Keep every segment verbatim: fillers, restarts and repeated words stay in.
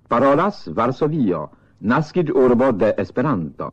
Parolas Varsovio, naskiĝurbo de Esperanto.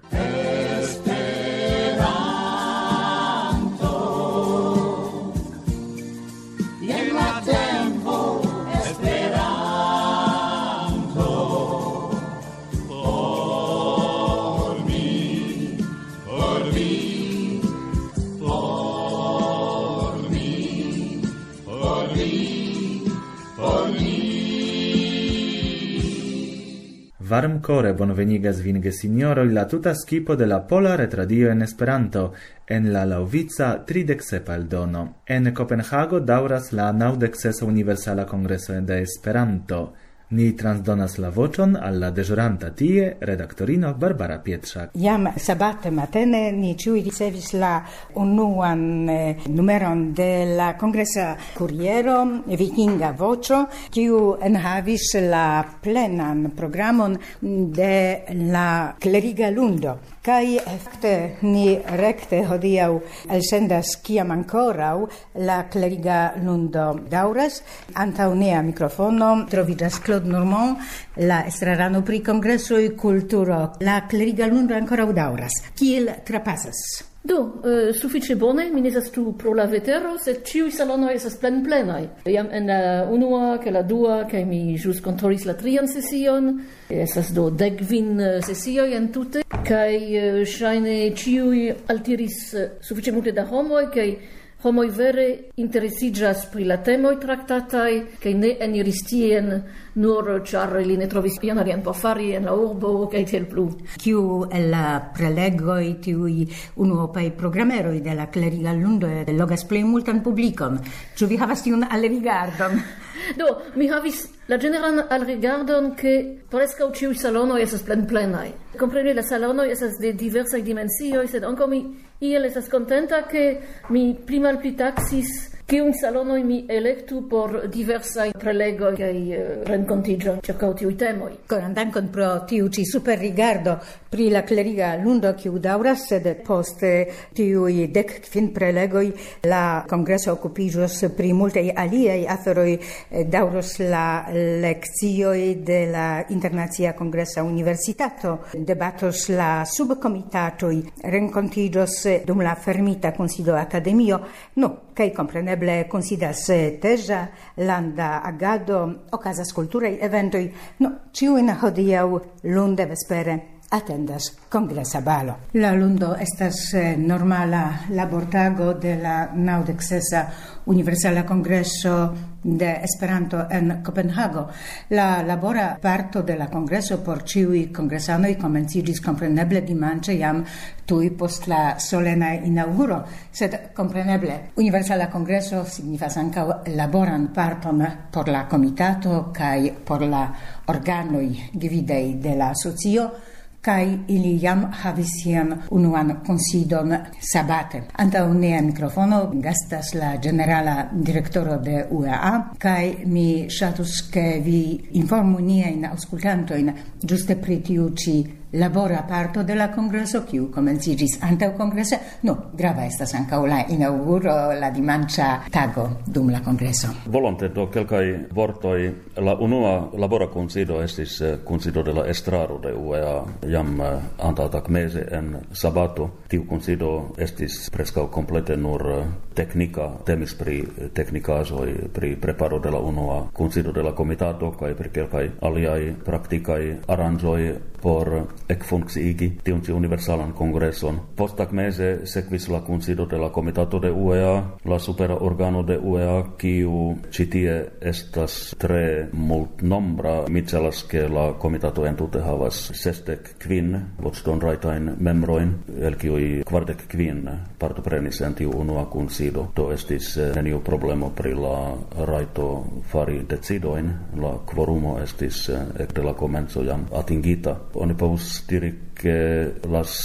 Varmcore bonvenigas vin gesignoroj la tuta skipo de la Pola Retradio en Esperanto en la laŭvica tridek sepa eldono. En Kopenhago daŭras la naŭdek sesa Universala Kongreso de Esperanto. Ni transdonas la voĉon al la deĵoranta tie redaktorino Barbara Pietrzak. Jam sabate matene ni ĉiuj ricevis la unuan eh, numeron de la kongresa kuriero Vikinga Voĉo, kiu enhavis la plenan programon de la kleriga lundo. Kai fakte ni rekte hodiaŭ elsendas kiam ankoraŭ la kleriga lundo daŭras. Antaŭ nia mikrofono troviĝas Claude Normand, la estrarano pri kongresoj kulturo. La kleriga lundo ankoraŭ daŭras. Kiel trapasas? Do, uh, sufiĉe bone, mi ne estas ĉu pro la vetero, sed ĉiuj salonoj estas plenplenaj. Jam en la unua kaj la dua, kaj mi ĵus kontrolis la trian sesion, estas do dekkvin sesioj entute, kaj uh, ŝajne ĉiuj altiris uh, sufiĉe multe da homoj, kaj homoj vere interesiĝas pri la temoj traktataj, kaj ne eniris tien nur ĉar ili ne trovis ion alian por fari en la urbo kaj tiel plu. Kiu el la prelegoj tiuj unuopaj programeroj de la kleriga lundo logas plej multan publikon? Ĉu vi havas tiun alrigardon? Do, mi havis la ĝeneran alrigardon, ke preskaŭ ĉiuj salonoj estas plenplenaj. Kompreni, la salonoj estas de diversaj dimensioj, sed ankaŭ mi iel estas kontenta, ke mi pli malpli taksis kiun salonoj mi elektu por diversaj prelegoj kaj renkontiĝoj ĉirkaŭ tiuj temoj. Koran dankon pro tiu ĉi superrigardo pri la kleriga lundo kiu daŭras, sed post tiuj dek kvin prelegoj la kongreso okupiĝos pri multaj aliaj aferoj. Daŭros la lekcioj de la Internacia Kongresa Universitato, debatos la subkomitatoj, renkontiĝos dum la fermita kunsido akademio, no, kaj kompreneble konsidas teĝa landa agado, okazas kulturaj eventoj, no, ĉiujn hodiaŭ lunde vespere atendas kongresa balo. La lundo estas normala labortago de la naŭdek sesa Universala Kongreso de Esperanto en Kopenhago. La labora parto de la kongreso por ĉiuj kongresanoj komenciĝis kompreneble dimanĉe jam tuj post la solena inaŭguro, sed kompreneble Universala Kongreso signifas ankaŭ laboran parton por la komitato kaj por la organoj gvidaj de la asocio, kaj ili jam havis sian unuan kunsidon sabate. Antaŭ nia mikrofono gastas la ĝenerala direktoro de U E A, kaj mi ŝatus, ke vi informu niajn aŭskultantojn ĝuste pri tiu ĉi labora parto de la kongreso, kiu komenciĝis antaŭ kongrese. No, grava estas ankaŭ la inaŭguro, la dimanĉa tago dum la kongreso. Volonte do kelkaj vortoj. La unua labora kunsido estis kunsido de la estraro de U E A jam antaŭtagmeze en sabato. Tiu kunsido estis preskaŭ komplete nur teknika, temis pri teknikaĵoj, pri preparo de la unua kunsido de la komitato kaj pri kelkaj aliaj praktikaj aranĝoj por ekfunkciigi tiun ĉi universalan kongreson. Posttagmeze sekvis la kunsido de la komitato de U E A, la supera organo de U E A, kiu ĉi tie estas tre multnombra. Mi celas, ke la komitato entute havas sesdek kvin voĉdonrajtajn membrojn, el kiuj kvardek kvin partoprenis en tiu unua kunsido. Do estis neniu problemo pri la rajto fari decidojn. La kvorumo estis ekde la komenco jam atingita. Oni povus diri, ke la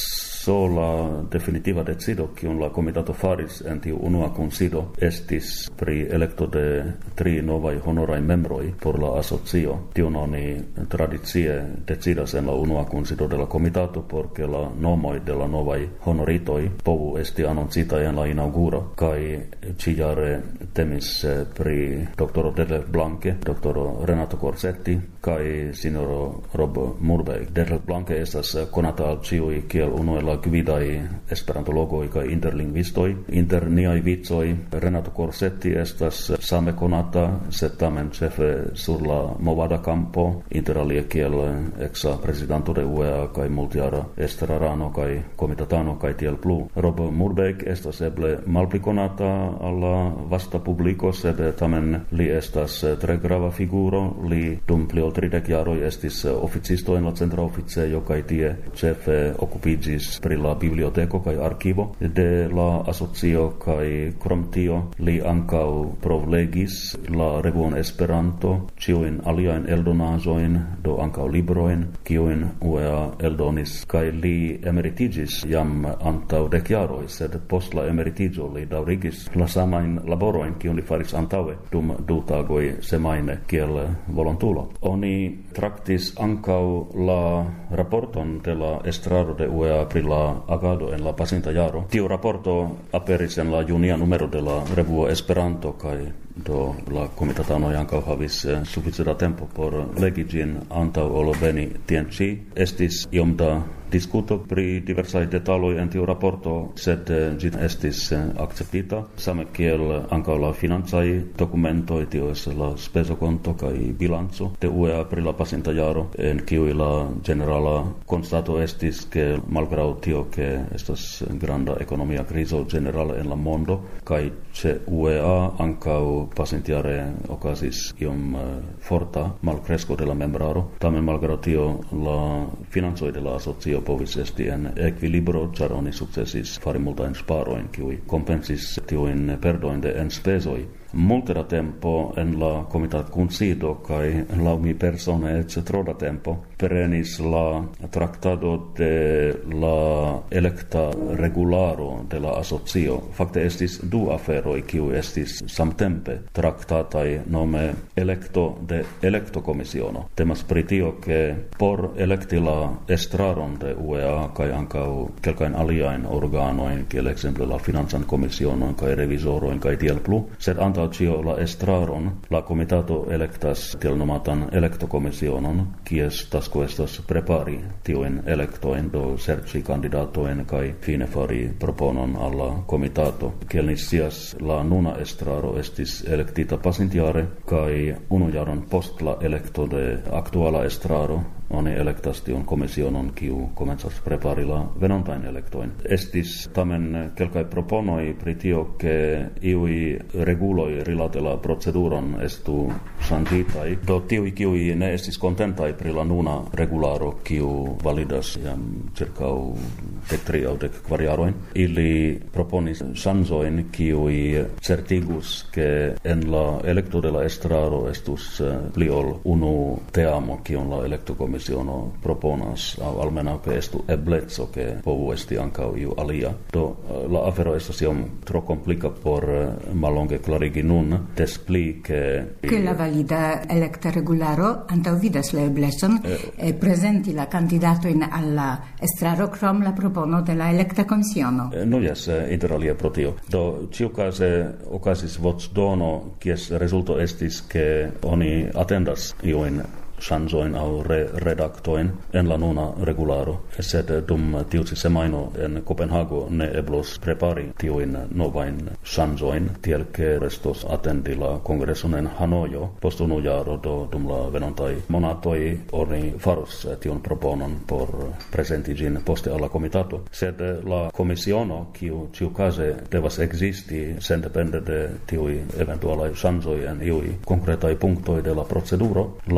sola definitiva decido kiun la komitato faris en tiu unua kunsido estis pri elekto de tri novaj honoraj membroj por la asocio. Tion oni tradicie decidas en la unua kunsido de la komitato por ke la nomoj de la novaj honoritoj povu esti anoncita en la inauguro, kaj ĉijare temis pri doktoro Detlef Blanke, doktoro Renato Corsetti kaj sinjoro Rob Murberg. Detlef Blanke estas konata al ĉiuj kiel unu el la gvidaj esperantologoj kaj interlingvistoj. Inter niaj vicoj Renato Corsetti estas same konata, sed tamen ĉefe sur la movada campo, inter alie kiel exa prezidanto de U E A kaj multjara estrarano kaj komitatano kaj tiel plu. Rob Murberg estas eble malpli konata al la vasta publiko, sed tamen li estas tre grava figuro. Li dum pli ol tridek jaroj estis oficisto en la centra oficejo kaj tie ĉefe okupiĝis pri la biblioteko kaj arkivo de la asocio, kaj krom tio li ankaŭ provlegis la revuon Esperanto, ĉiujn aliajn eldonaĵojn, do ankaŭ librojn, kiujn U E A eldonis, kaj li emeritiĝis jam antaŭ dek jaroj, sed post la emeritiĝo li daŭrigis la samajn laborojn, kiujn li faris antaŭe dum du tagoj semajne kiel volontulo. Oni traktis ankaŭ la raporton de la estraro de U E A pri la agado en la pasinta jaro. Tiu raporto aperis en la junia numero de la revuo Esperanto, kaj do la komitatanoj ankaŭ havis sufiĉe da tempo por legi ĝin antaŭ ol veni tien ĉi. Estis iom da diskuto pri diversaj detaloj en tiu raporto, sed ĝi estis akceptita, same kiel ankaŭ la financaj dokumentoj, tio estas la spezokonto kaj bilanco de U E A pri la pasinta jaro, en kiuj la ĝenerala konstato estis, ke malgraŭ tio, ke estas granda ekonomia krizo ĝenerale en la mondo, kaj ĉe U E A ankaŭ pasintjare okazis iom forta malkresko de la membraro, tamen malgraŭ tio la financoj de la asocio povis esti en ekvilibro, ĉar oni sukcesis fari multajn ŝparojn, kiuj kompensis tiujn perdojn de enspezoj. Multe da tempo en la komitat kunsido kaj laŭ mi persone eĉ tro da tempo perenis la traktado de la elekta regularo de la asocio. Fakte estis du aferoj kiuj estis samtempe traktataj, nome elekto de elektokomisiono. Temas pri tio, ke por elekti la estraron de U E A kaj ankaŭ kelkajn aliajn organojn, kiel ekzemple la financan komisionon kaj revizorojn kaj tiel plu, sed antaŭ ĉio la estraron la komitato elektas tiel nomatan elektokomisionon, kies tasko estas prepari tiujn elektojn, do serĉi kandidatojn kaj fine fari proponon al la komitato. Kiel ni scias, la nuna estraro estis elektita pasintjare, kaj unu jaron post la elekto de aktuala estraro oni elektas tiun komisionon, kiu komencas prepari la venontajn elektojn. Estis tamen kelkaj proponoj pri tio, ke iuj reguloj rilate la proceduron estu ŝanĝitaj. Do tiuj, kiuj ne estis kontentaj pri la nuna regularo, kiu validas jam ĉirkaŭ dek tri aŭ dek kvar jarojn, ili proponis ŝanĝojn, kiuj certigus, ke en la elekto de la estraro estus pli ol unu teamo, kiun la elektokomisiono proponas, aŭ almenaŭ ke estu ebleco, ke povu esti ankaŭ iu alia. Do la afero estas iom tro komplika por mallonge klarigi nun, des pli ke che la valida electa regularo antaŭvidas la eblecon eh, prezenti la kandidatojn al la estraro krom la propono de la elekta komisiono. Eh, no jes, inter alie pro tio. Do ĉiukaze okazis voĉdono, kies rezulto estis, ke oni atendas iujn ŝanĝojn aŭ re redaktojn en la nuna regularo, sed dum tiu ĉi semajno en Kopenhago ne eblos prepari tiujn novajn ŝanĝojn, tiel ke restos atendi la kongreson en Hanojo post unu jaro. Do dum la venontaj monatoj oni faros tiun proponon por prezenti ĝin poste al la komitato, sed la komisiono, kiu ĉiukaze devas ekzisti sendepende de tiuj eventualaj ŝanĝoj en iuj konkretaj punktoj de la proceduro, la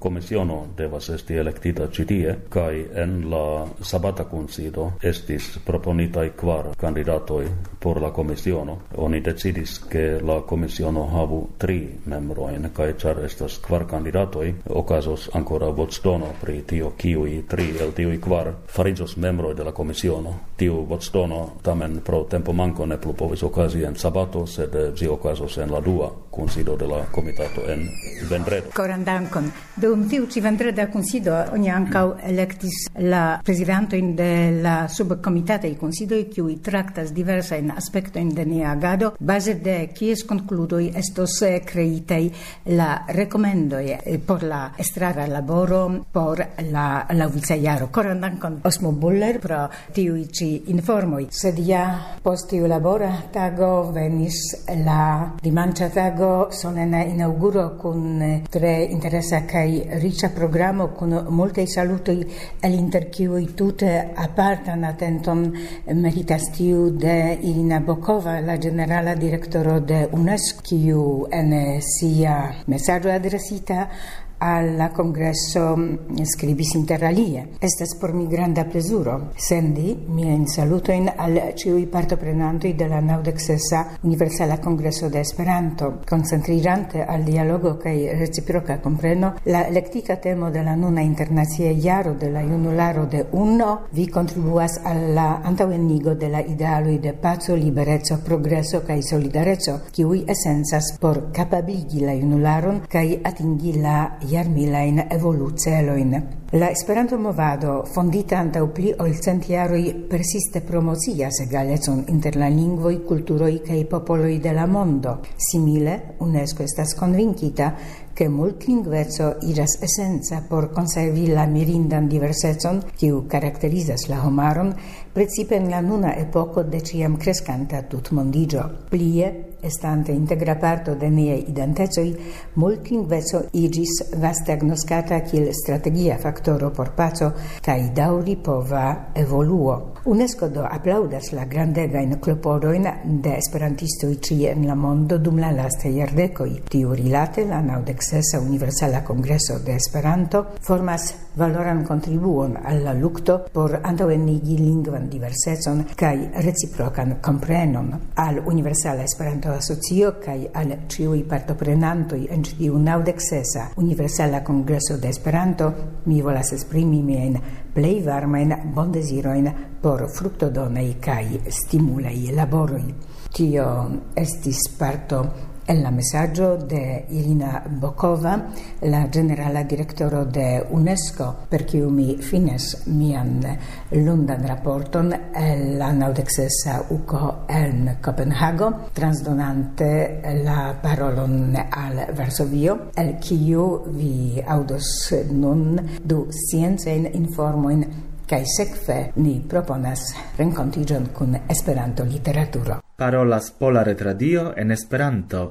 komisiono devas esti elektita ĉi tie, kaj en la sabata kunsido estis proponitaj kvar kandidatoj por la komisiono. Oni decidis ke la komisiono havu tri membrojn, kaj ĉar estas kvar kandidatoj, okazos ankoraŭ voĉdono pri tio, kiuj tri el tiuj kvar fariĝos membroj de la komisiono. Tiu voĉdono tamen pro tempo manko ne plu povis okazi en sabato, sed ĝi okazos en la dua kunsido de la komitato en vendredo. Koran dankon. Dum tiu ĉi vendreda kunsido oni ankaŭ elektis la prezidantojn de la subkomitataj kunsidoj, kiuj traktas diversajn aspektojn de nia agado, baze de kies konkludoj estos kreitaj la rekomendoj por la estrara laboro por la laŭvica jaro. Koran dankon Osmo Buller pro tiuj ĉi informoj. Sed ja post tiu labora tago venis la dimanĉa tago, solena inaŭguro kun tre interesa kaj riĉa programo kun multaj salutoj, el inter kiuj tute apartan atenton meritas tiu de Irina Bokova, la ĝenerala direktoro de UNESCO, kiu en sia mesaĝo adresita alla congresso scribis inter alie. Estas por mi granda plezuro sendi miajn salutojn al ĉiuj partoprenantoj de la naŭdek sesa Universala Kongreso de Esperanto, koncentriĝante al dialogo kaj reciproka kompreno la elektika temo de la nuna internacia jaro de la junularo de UNO. Vi kontribuas al la antaŭenigo de la idealoj de paco, libereco, progreso kaj solidareco, kiuj esencas por kapabligi la junularon kaj atingi la jarmilajn evolucelojn. La Esperanto movado, fondita antaŭ pli ol cent jaroj, persiste promocias egalecon inter la lingvoj, kulturoj kaj popoloj de la mondo. Simile, UNESCO estas konvinkita ke multlingveco iras esenca por konservi la mirindan diversecon, kiu karakterizas la homaron, precipe en la nuna epoko de ĉiam kreskanta tutmondiĝo. Plie, estante integra parto de niaj identecoj, multlingveco iĝis vaste agnoskata kiel strategia faktoro por paco kaj daŭripova evoluo. UNESCO do aplaudas la grandegajn klopodojn de esperantistoj ĉie en la mondo dum la lastaj jardekoj. Tiu rilate la naŭdek sesa Universala Kongreso de Esperanto formas valoran kontribuon al la lukto por antaŭenigi lingvan diversecon kaj reciprokan komprenon. Al Universala Esperanto Asocio kaj al ĉiuj partoprenantoj en ĉi tiu naŭdek sesa Universala Kongreso de Esperanto mi volas esprimi miajn plej varmajn bondezirojn por fruktodonaj kaj stimulaj laboroj. Tio estis parto en la mesaggio de Irina Bokova, la generala direktoro de UNESCO, per kiu mi fines mian lundan raporton el la naŭdek sesa UKO en Kopenhago, transdonante la parolon al Varsovio, el kiu vi aŭdos nun du sciencajn informojn kaj sekve ni proponas renkontiĝon kun Esperanto literaturo. Parolas Pola Retradio en Esperanto.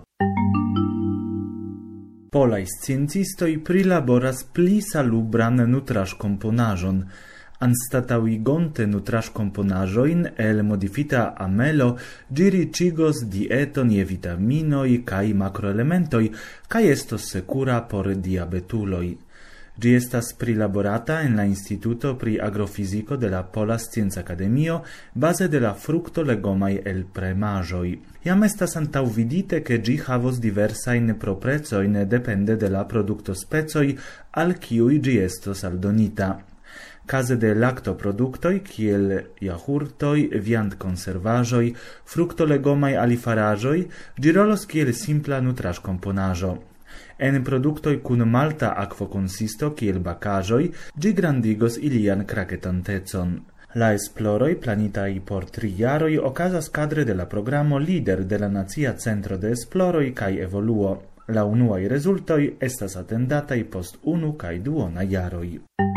Polaj sciencistoj prilaboras pli salubran nutraĵkomponaĵon. Anstataŭigonte nutraĵkomponaĵojn el modifita amelo, ĝi riĉigos dieton je vitaminoj kaj makroelementoj kaj estos sekura por diabetuloj. Ĝi estas prilaborata en la Instituto pri Agrofiziko de la Pola Scienc-Akademio baze de la fruktolegomaj elpremaĵoj. Jam estas antaŭvidite, ke ĝi havos diversajn proprecojn depende de la produktospecoj al kiuj ĝi estos aldonita. Kaze de laktoproduktoj kiel jogurtoj, viandkonservaĵoj, fruktolegomaj alifaraĵoj, ĝi rolos kiel simpla nutraĵkomponaĵo. En produktoj kun malta akvokonsisto kiel bakaĵoj, ĝi grandigos ilian kraketantecon. La esploroj planitaj por tri jaroj okazas kadre de la programo Lider de la Nacia Centro de Esploroj kaj Evoluo. La unuaj rezultoj estas atendataj post unu kaj duona jaroj.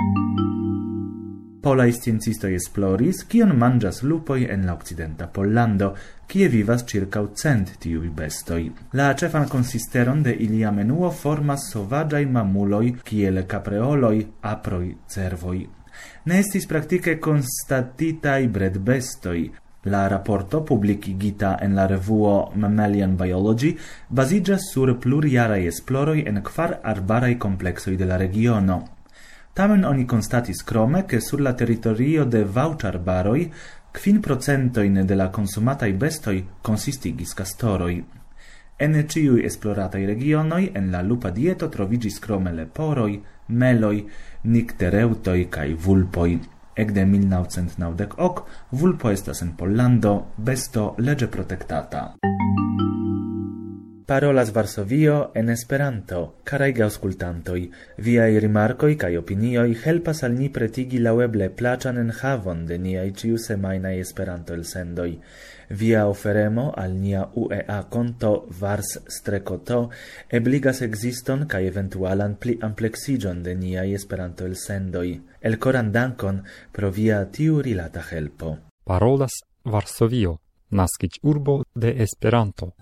Polaj sciencistoj esploris, kion manĝas lupoj en la okcidenta Pollando, kie vivas ĉirkaŭ cent tiuj bestoj. La ĉefan konsisteron de ilia menuo formas sovaĝaj mamuloj kiel kapreoloj, aproj, cervoj. Ne estis praktike konstatitaj bredbestoj. La rapporto publicigita en la revuo Mammalian Biology basigas sur pluriarae esploroi en kvar arbarai complexoi de la regiono. Tamen oni constatis crome che sur la territorio de vauĉarbaroj kvin procentojn de la consumataj bestoj konsistigis castoroj. En ciui esploratai regionoi en la lupa dieto trovigis crome leporoi, meloi, nictereutoi cae vulpoi. Ecde mil naŭcent naŭdek ok, vulpo estas en Pollando, besto lege protektata. Parolas Varsovio en Esperanto. Caraj aŭskultantoj, viaj rimarkoj kaj opinioj helpas al ni pretigi laŭeble plaĉan enhavon de niaj ĉiusemajnaj Esperanto-elsendoj. Via oferemo al nia U E A konto vars-to ebligas ekziston kaj eventualan pli ampleksiĝon de niaj Esperanto-elsendoj. Elkoran dankon pro via tiu rilata helpo. Parolas Varsovio, naskiĝurbo de Esperanto.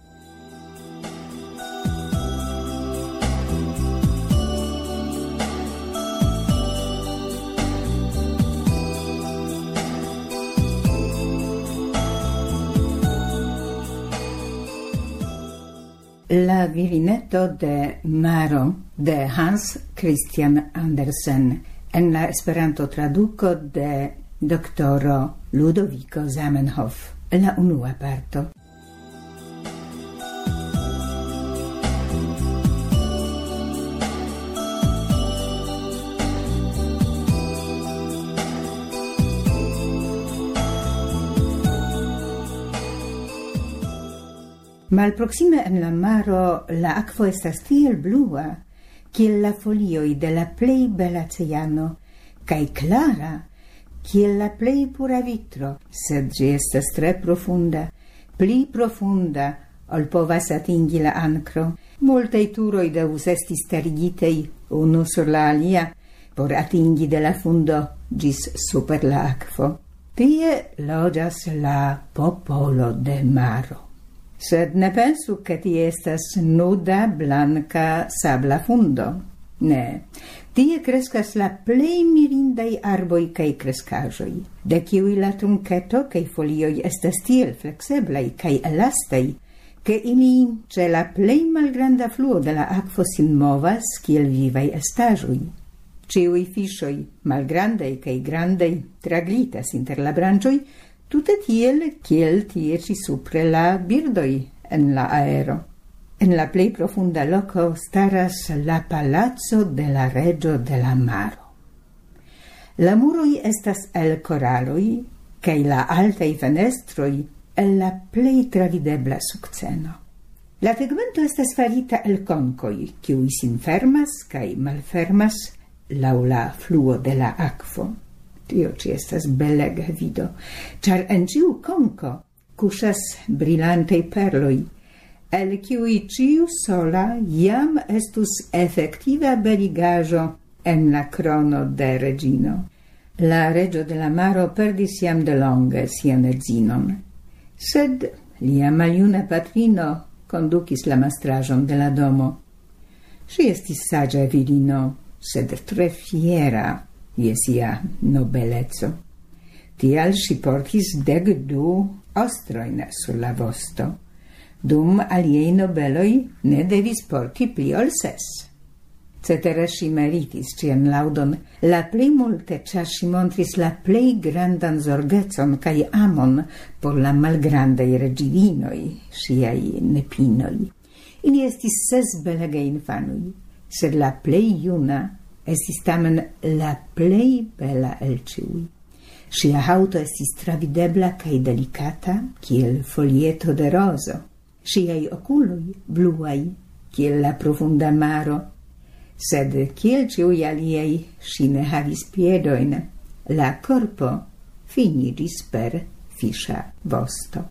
La virineto de Maro de Hans Christian Andersen en la Esperanto traduco de doktoro Ludovico Zamenhof, la unua parto. Malproxime en la maro la akvo estas tiel blua, kiel la folioj de la plej bela oceano, kaj klara, kiel la plej pura vitro, sed ĝi estas tre profunda, pli profunda, ol povas atingi la ankro. Multaj turoj devus esti starigitaj unu sur la alia, por atingi de la fundo ĝis super la akvo. Tie loĝas la popolo de maro. Sed ne pensu che tie estas nuda, blanca, sabla fundo. Ne, tie crescas la plei mirindai arboi cae crescajoi, de kiui la trunceto cae folioi estas tiel flexeblai cae elastai, che ili ce la plei malgranda fluo de la aquo sin movas kiel vivai estajoi. Ciui fishoi, malgrandai cae grandai, traglitas inter la brangioi, tute tiel, kiel tie ci supre la birdoi en la aero. En la plei profunda loco staras la palazzo de la regio de la maro. La muroi estas el coraloi, cae la altai fenestroi el la plei travidebla succeno. La tegmento estas farita el concoi, kiui sin fermas cae malfermas lau la fluo de la aquo. Tio ci estas belega vido, char en ciu conco cusas brilantei perloi, el kiui ciu sola jam estus effectiva beligajo en la crono de regino. La regio de la maro perdis jam de longe sian edzinon, sed lia maljuna patrino conducis la mastrajon de la domo. Si estis sagia virino, sed tre fiera je sia nobelezzo. Tial si portis dek du ostroin sur la vosto, dum aliei nobeloi ne devis porti pli ol ses. Cetere si meritis cian laudon, la plei multe, cia si montris la plei grandan zorgecon cae amon por la malgrandai regivinoi, siai nepinoi. Ili estis ses belegei infanui, sed la plei juna estis tamen la plei bela el ciui. Sia hauto estis travidebla cae delicata, kiel folieto de roso. Siai oculoi bluai, kiel la profunda maro. Sed kiel ciui aliei, si ne havis piedoin, la corpo finigis per fisha vosto.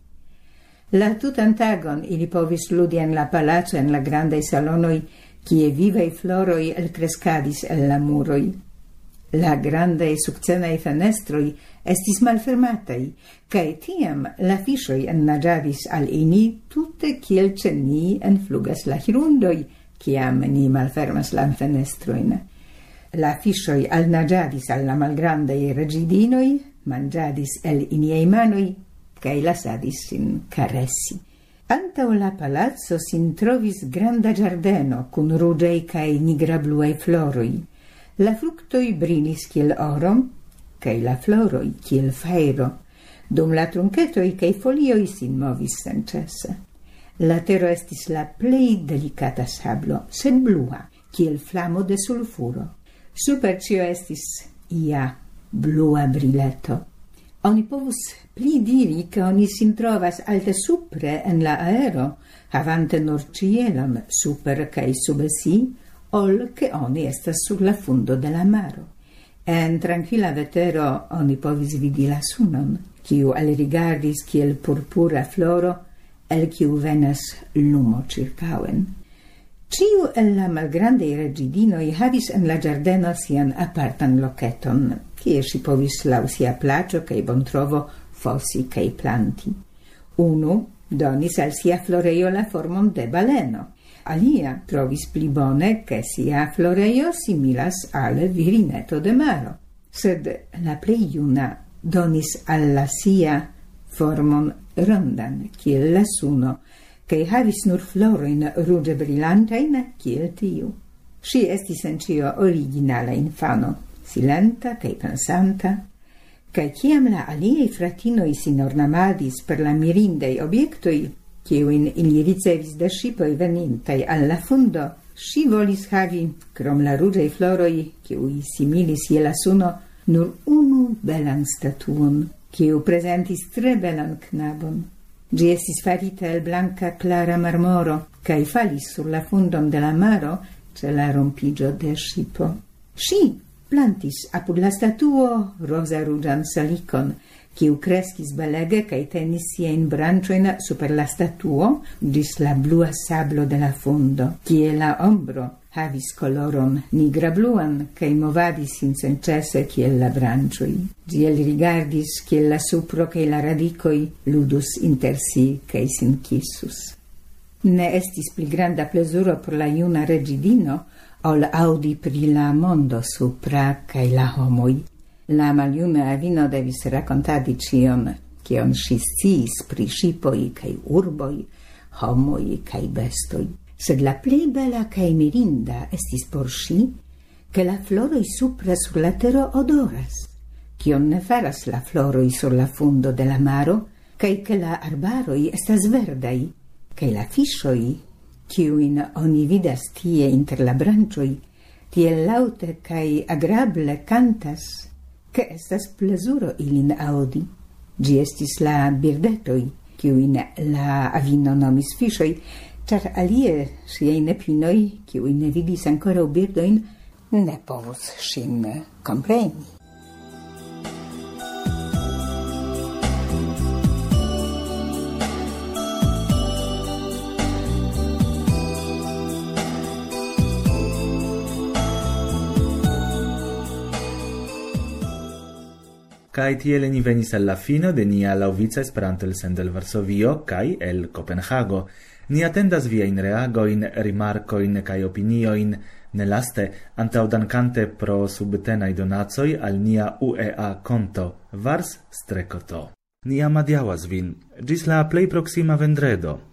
La tutan tagon ili povis ludi en la palazzo en la grandai salonoi, kie vivei floroi el crescadis el la muroi. La grandei succenai fenestroi estis malfermatai, cae tiam la fishoi ennagiadis al ini tutte kiel ce ni enflugas la hirundoi, ciam ni malfermas la fenestroin. La fishoi alnagiadis al la malgrandei regidinoi, mangiadis el iniei manoi, cae lasadis sin caresi. Antau la palazzo sin trovis granda giardeno, cun rugei cae nigra-bluei floroi. La fructoi brilis kiel oro, cae la floroi kiel fairo, dum la truncetoi cae folioi sin movis sencesse. La tero estis la plei delicata sablo, sed blua, kiel flamo de sulfuro. Super cio estis ia blua brileto. Oni povus pli diri che oni sin trovas alte supre en la aero, havante nur cielon super cae sube si, ol che oni estas sur la fundo de la maro. En tranquilla vetero oni povis vidi la sunon, kiu alrigardis kiel purpura floro, el kiu venas lumo circauen. Ciu el la malgrandei regidinoi havis en la giardeno sian apartan loceton, kie si povis lau sia placio cae bon trovo fossi cae planti. Unu donis al sia floreio la formon de baleno, alia trovis pli bone che sia floreio similas al virineto de maro, sed la plei iuna donis alla sia formon rondan, kiel la suno, cae havis nur floroin ruge brilantein, kiel tiu. Si estis en cio originala infano, silenta cae pensanta, cae ciam la aliei fratinoi sin ornamadis per la mirindei obiectoi, kiuin ili ricevis da shipoi venintai alla fundo, si volis havi, crom la rugei floroi, kiui similis je la suno, nur unu belan statuon, kiu presentis tre belan knabon. Gi estis farita el blanca clara marmoro, cae falis sur la fundon de la maro, ce la rompigio de shipo. Si plantis apud la statuo rosa-rugian salicon, kiu crescis belege cae tenis sien brancioin super la statuo gis la blua sablo de la fundo, kie la ombro havis coloron nigra-bluan, cae movadis in sencesse kiel la brancioi. Giel rigardis kiel la supro cae la radicoi ludus inter si cae sin kissus. Ne estis pli granda plesuro por la iuna regidino, ol audi pri la mondo supra cae la homoi. La maliuna avino devis racontadi cion, cion si sciis pri shipoi cae urboi, homoi cae bestoi. Sed la plei bela cae mirinda estis por si, che la floroi supra sur la tero odoras, cion ne faras la floroi sur la fundo de la maro, cae che la arbaroi estas verdai, cae la fischoi, ciuin oni vidas tie inter la brancioi, tiel laute cae agrable cantas, che estas plesuro ilin audi. Gi estis la birdetoi, ciuin la avino nomis fischoi, char alie siei nepinoi, ciui ne vidis ancora birdoin, ne povus sin compreni. Kai tiele ni venis alla fino de nia laŭvica Esperanto-elsendo el Varsovio kaj el Kopenhago. Ni atendas viajn reagojn, rimarkojn kaj opinioin, ne laste antaŭ dankante pro subtenaj donacoj al nia U E A konto Vars Strekoto. Ni amadiaŭas vin ĝis la plej proksima vendredo.